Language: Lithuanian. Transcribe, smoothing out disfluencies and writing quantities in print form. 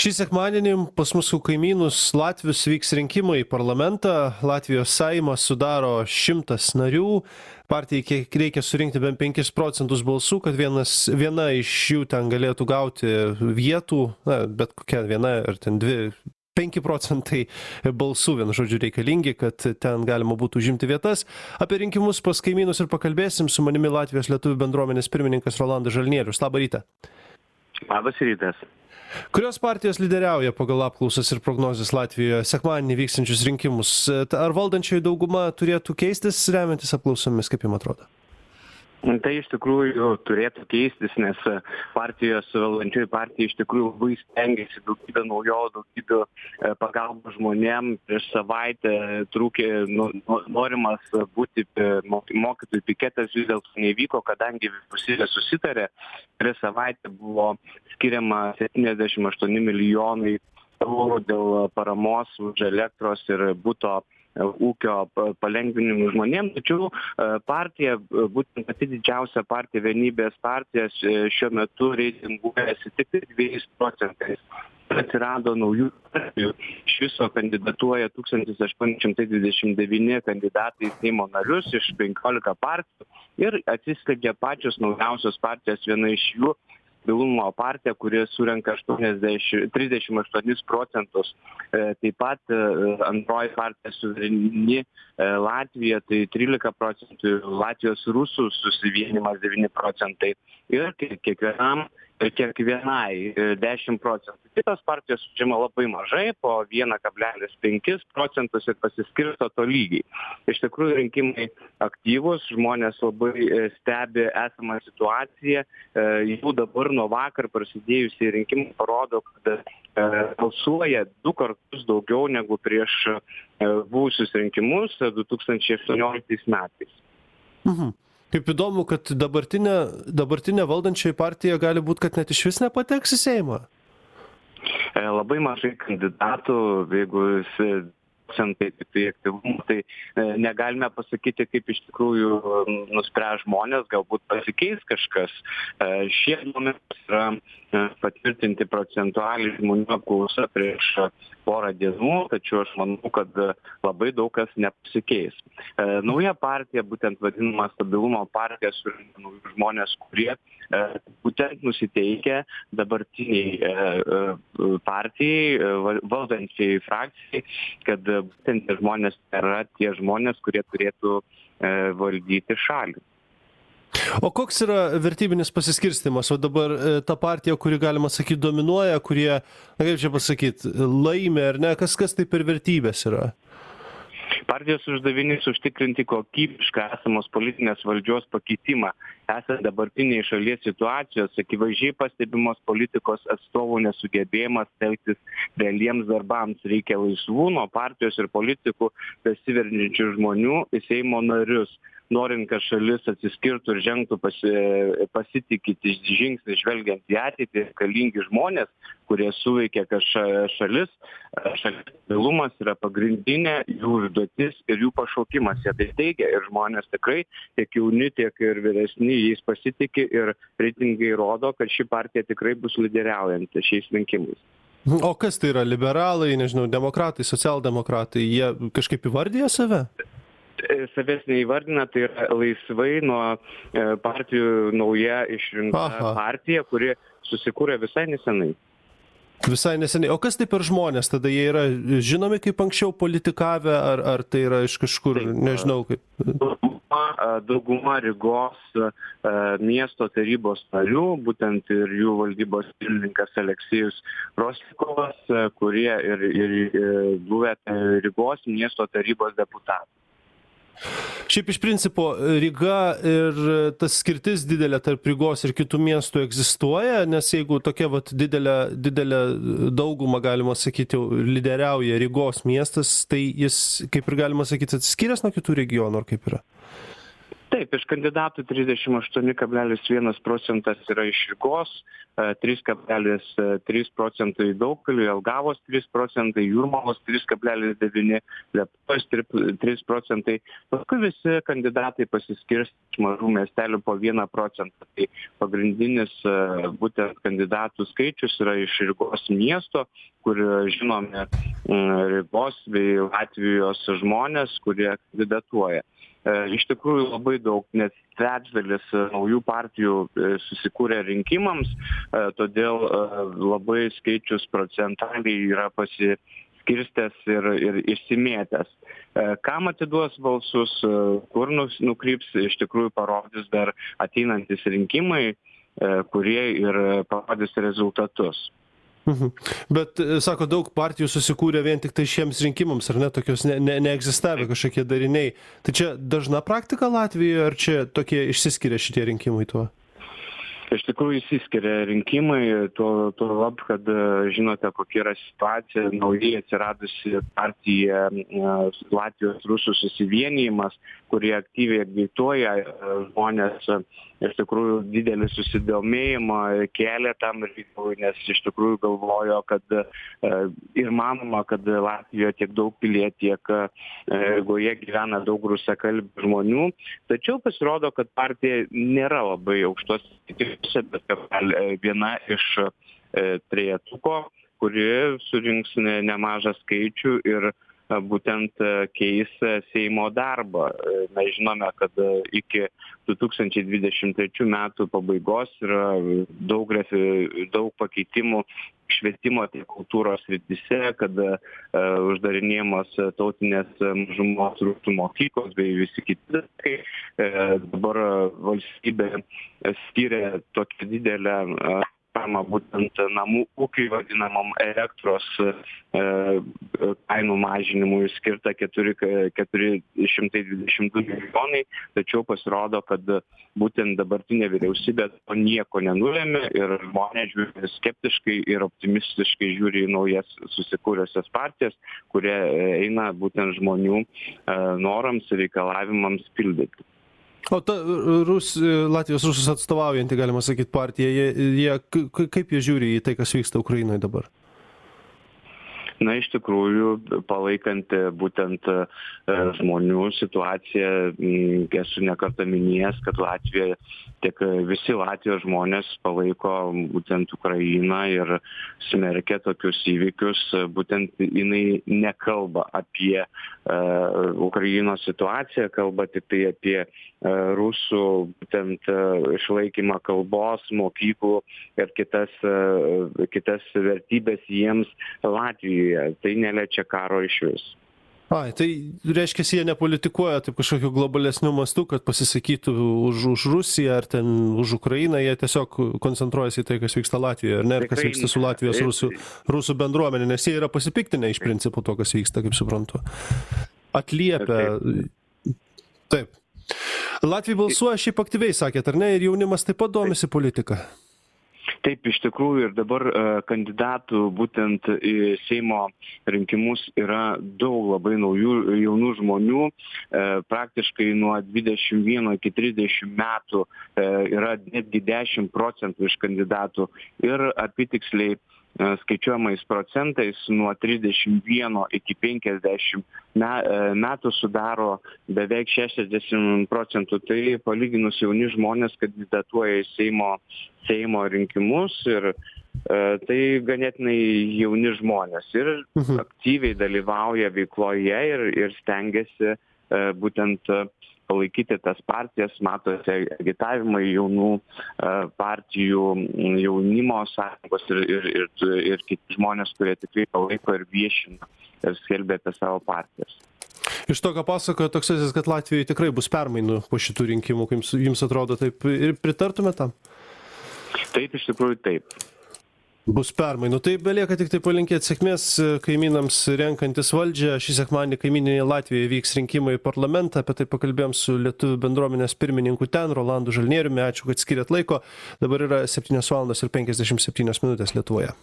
Šį sekmadienį pas mūsų kaimynus Latvius vyks rinkimai į parlamentą. Latvijos Seimas sudaro 100 narių. Partijai reikia surinkti bent 5 procentus balsų, kad viena iš jų ten galėtų gauti vietų, bet kokia viena ar ten 5 procentai balsų, vienu žodžiu, reikalingi, kad ten galima būtų užimti vietas. Apie rinkimus pas kaimynus ir pakalbėsim. Su manimi Latvijos lietuvių bendruomenės pirmininkas Rolandas Žalnierius. Labą rytą. Labas rytas. Kurios partijos lyderiauja pagal apklausas ir prognozes Latvijoje sekmadienį vykstančius rinkimus? Ar valdančioji dauguma turėtų keistis remiantis apklausomis, kaip jums atrodo? Tai iš tikrųjų turėtų keistis, nes valdančioji partija iš tikrųjų labai stengiasi daugybę naujovių, daugybę pagalbos žmonėm. Prieš savaitę trūkė norimas būti mokytojų piketas, vis dėlto nevyko, kadangi vyriausybė susitarė. Prieš savaitę buvo skiriama 78 milijonai eurų dėl paramos už elektros ir buto ūkio palengvinimų žmonėm, tačiau partija, būtent pati didžiausia partija, Vienybės partija, šiuo metu reitinguojasi tik 2 procentais. Atsirado naujų partijų, iš viso kandidatuoja 1829 kandidatai į Seimo narius iš 15 partijų ir atsiskleidžia pačios naujausios partijos, viena iš jų Stabilumo partija, kuri surenka 38 procentus. Taip pat antroji partija Suvereni Latvija, tai 13 procentų, Latvijos rusų susivienimas 9 procentai ir kiekvienai 10 procentų. Kitos partijos užima labai mažai, po 1,5 procentus ir pasiskirsto tolygiai. Iš tikrųjų rinkimai aktyvus, žmonės labai stebi esamą situaciją. Jau dabar nuo vakar prasidėjusiai rinkimai parodo, kad balsuoja 2 kartus daugiau negu prieš buvusius rinkimus 2018 metais. Mhm. Kaip įdomu, kad dabartinė valdančioji partija gali būti, kad net iš vis nepateks į Seimą. Labai mažai kandidatų, jeigu procentai tai aktyvumų, tai negalime pasakyti, kaip iš tikrųjų nuspręs žmonės, galbūt pasikeis kažkas. Šie duomenys yra patvirtinti procentualiai žmonių apklausa prieš porą dienų, tačiau aš manau, kad labai daug kas nepasikeis. Nauja partija, būtent vadinama Stabilumo partija, surinka naujus žmonės, kurie būtent nusiteikia dabartiniai partijai, valdančiai frakcijai, kad būtent žmonės yra tie žmonės, kurie turėtų valdyti šalį. O koks yra vertybinis pasiskirstimas? O dabar ta partija, kuri, galima sakyti, dominuoja, kurie, kaip čia pasakyti, laimė ar ne, kas tai per vertybės yra? Partijos uždavinys užtikrinti kokybišką esamos politinės valdžios pakeitimą. Esant dabartiniai šalies situacijos, akivaizdžiai pastebimos politikos atstovų nesugebėjimas telktis realiems darbams. Reikia laisvų nuo partijos ir politikų besiveržiančių žmonių į Seimo narius. Norint, kad šalis atsiskirtų ir žengtų pasitikyti žingsnį žvelgiant į ateitį, reikalingi žmonės, kurie suveikia, kad šalis stabilumas yra pagrindinė jų užduotis ir jų pašaukimas. Jie tai teigia ir žmonės tikrai, tiek jauni, tiek ir vyresni, jais pasitiki ir reitingai rodo, kad ši partija tikrai bus lyderiaujanti šiais rinkimais. O kas tai yra? Liberalai, nežinau, demokratai, socialdemokratai, jie kažkaip įvardyja save? Savęs neįvardina, tai yra laisvai nuo partijų nauja išrinkta partija, kuri susikūrė visai nesenai. Visai neseniai. O kas tai per žmonės? Tada jie yra žinomi kaip anksčiau politikavę, ar tai yra iš kažkur, nežinau kaip? Dauguma Rygos miesto tarybos narių, būtent ir jų valdybos pirmininkas Aleksejus Roslikovas, kurie ir buvę Rygos miesto tarybos deputatai. Šiaip iš principo Ryga ir tas skirtis didelė tarp Rygos ir kitų miestų egzistuoja, nes jeigu tokia didelė dauguma, galima sakyti, lyderiauja Rygos miestas, tai jis, kaip ir galima sakyti, atsiskyręs nuo kitų regionų, ar kaip yra? Taip, iš kandidatų 38,1% yra iš Rygos, 3,3% Daugpilių, Jelgavos 3%, Jūrmalos 3,9%, Lietuvos 3%. Paskui visi kandidatai pasiskirstė iš mažų miestelių po 1%. Tai pagrindinis būtent kandidatų skaičius yra iš Rygos miesto, kur žinomi Rygos bei Latvijos žmonės, kurie kandidatuoja. Iš tikrųjų labai daug, net trečdalis naujų partijų susikūrė rinkimams, todėl labai skaičius procentaliai yra pasiskirstęs ir išsimėtęs. Kam atiduos balsus, kur nukryps, iš tikrųjų parodys dar ateinantis rinkimai, kurie ir parodys rezultatus. Bet, sako, daug partijų susikūrė vien tik tai šiems rinkimams, ar ne, tokios neegzistavę kažkokie dariniai. Tai čia dažna praktika Latvijoje, ar čia tokie išsiskiria šitie rinkimai tuo? Iš tikrųjų išsiskiria rinkimai, tuo lab, kad žinote, kokia yra situacija, naujai atsiradusi partija Latvijos rusų susivienijimas, kurie aktyviai agituoja žmonės, iš tikrųjų didelį susidomėjimą kėlė tam reikalui, nes iš tikrųjų galvojo, kad ir manoma, kad Latvijoje tiek daug piliet, tiek Rygoje gyvena daug rusakalbių žmonių, tačiau pasirodo, kad partija nėra labai aukštos tikimybės, bet viena iš trejetuko, kuri surinks nemažą skaičių ir būtent keis Seimo darbą. Mes žinome, kad iki 2023 metų pabaigos yra daug pakeitimų švietimo tiek kultūros srityse, kad uždarinėjamos tautinės mažumos rusų mokyklos bei visi kiti dalykai. Dabar valstybė skiria tokią didelę būtent namų ūkiui vadinamam elektros kainų mažinimui skirta 422 milijonai, tačiau pasirodo, kad būtent dabartinė vyriausybė to nieko nenulėmė ir žmonės žiūri skeptiškai ir optimistiškai žiūri į naujas susikūrusias partijas, kurie eina būtent žmonių norams ir reikalavimams pildyti. O ta Latvijos rusus atstovaujanti, galima sakyti, partija, kaip jie žiūri į tai, kas vyksta Ukrainoje dabar? Na, iš tikrųjų, palaikant būtent žmonių situaciją, esu nekartą minėjęs, kad Latvija, tiek visi Latvijos žmonės palaiko būtent Ukrainą ir smerkia tokius įvykius, būtent jinai nekalba apie Ukrainos situaciją, kalba tik tai apie rusų būtent išlaikymą kalbos, mokyklų ir kitas vertybės jiems Latvijoje. Tai neliečia karo išvis. Tai reiškia, jie nepolitikuoja taip kažkokiu globalesniu mastu, kad pasisakytų už Rusiją ar ten už Ukrainą, jie tiesiog koncentruojasi į tai, kas vyksta Latvijoje, ar ne, ir kas vyksta su Latvijos rusų bendruomenė, nes jie yra pasipiktinę iš principo to, kas vyksta, kaip suprantu. Atliepia. Taip. Latvija balsuoja šiaip aktyviai, sakėt, ar ne, ir jaunimas taip pat domisi politika. Taip, iš tikrųjų ir dabar kandidatų būtent į Seimo rinkimus yra daug labai naujų jaunų žmonių, praktiškai nuo 21 iki 30 metų yra netgi 10% iš kandidatų ir apytiksliai skaičiuojamais procentais nuo 31 iki 50 metų sudaro beveik 60%. Tai palyginus jauni žmonės kandidatuoja į Seimo rinkimus ir tai ganėtinai jauni žmonės ir aktyviai dalyvauja veikloje ir stengiasi būtent palaikyti tas partijas, matote agitavimai jaunų partijų, jaunimo sąjungos ir kiti žmonės, kurie tikrai palaiko ir viešina ir skelbia apie savo partijas. Iš to, ką pasakojo Toksesis, kad Latvijoje tikrai bus permainų po šitų rinkimų, kaip jums atrodo, taip ir pritartumėte tam? Taip, iš tikrųjų taip. Bus permainų. Tai belieka tik tai palinkėti sėkmės kaimynams renkantis valdžią. Šį sekmadienį kaimyninėje Latvijoje vyks rinkimai į parlamentą. Apie tai pakalbėjom su lietuvių bendruomenės pirmininku ten, Rolandu Žalnieriumi. Ačiū, kad skiriat laiko. Dabar yra 7:57 Lietuvoje.